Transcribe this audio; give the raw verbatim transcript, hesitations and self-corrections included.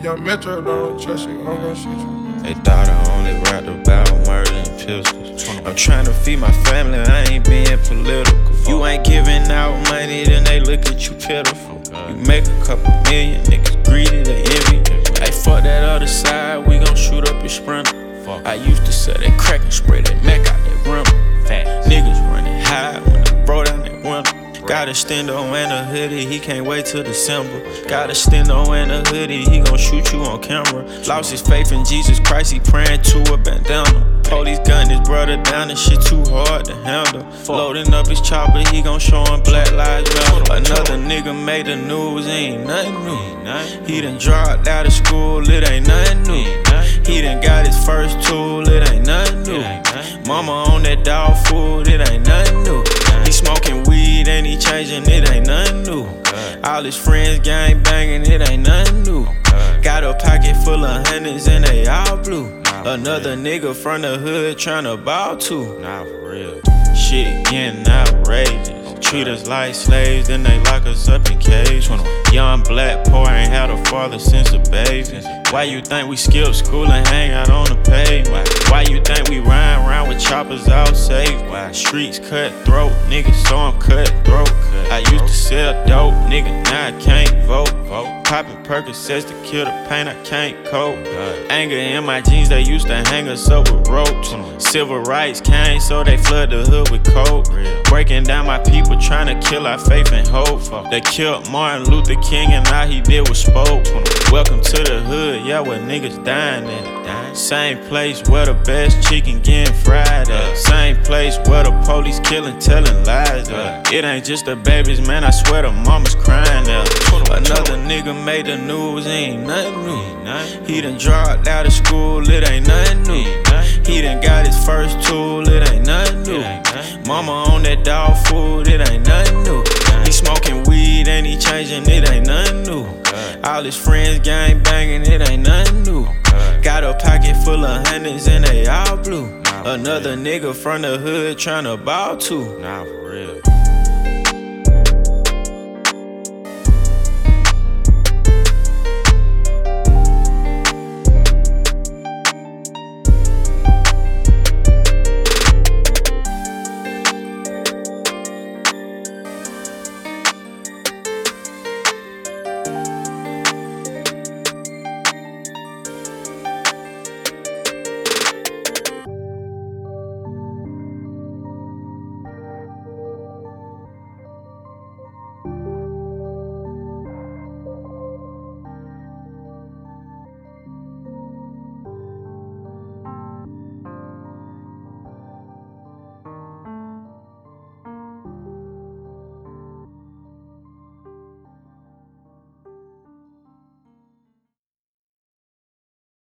young Metro, don't trust you, I'm gon' shoot you. They thought I only rapped about murder and pistols. I'm tryna feed my family, I ain't being political. You ain't giving out money, then they look at you pitiful. You make a couple million, niggas greedy, they envy. Hey, fuck that other side, we gon' shoot up your sprinter. I used to sell that crack and spray that Mac out that rim. Fat niggas running high when I bro down that window. Got a stendo and a hoodie, he can't wait till December. Got a stendo and a hoodie, he gon' shoot you on camera. Lost his faith in Jesus Christ, he praying to a bandana. Police gun his brother down, and shit too hard to handle. Loading up his chopper, he gon' show him Black Lives Matter. Another nigga made the news, ain't nothing new. He done dropped out of school, it ain't nothing new. He done got his first tool, it ain't nothing new. Mama on that dog food, it ain't nothing new. He smoking weed and he changing, it ain't nothing new. All his friends gang banging, it ain't nothing new. Got a pocket full of hundreds and they all blue. Another nigga from the hood tryna ball too. Nah, for real. Shit getting outrageous. Treat us like slaves, then they lock us up in cages. Young black poor ain't had a father since a baby. Why you think we skip school and hang out on the pavement? Why you think we ride around with choppers out safe? Why streets cutthroat, niggas so I'm cutthroat. I used to sell dope, nigga, now I can't vote. Poppin' Percocets to kill the pain, I can't cope. Anger in my jeans, they used to hang us up with ropes. Civil rights came, so they flood the hood with coke. Breaking down my people, trying to kill our faith and hope. They killed Martin Luther King and all he did was spoke. Welcome to the hood, yeah, where niggas dying at. Same place where the best chicken getting fried at. Same place where the police killing, telling lies at. It ain't just the babies, man, I swear the mama's crying at. Another nigga made the news, ain't nothing new. He done dropped out of school, it ain't nothing new. He done got his first tool, it ain't nothing new. Mama on that dog food, it ain't nothing new. He smoking weed and he changing, it ain't nothing new. All his friends gang banging, it ain't nothing new. Got a pocket full of hundreds and they all blue. Another nigga from the hood tryna ball too. Nah, for real.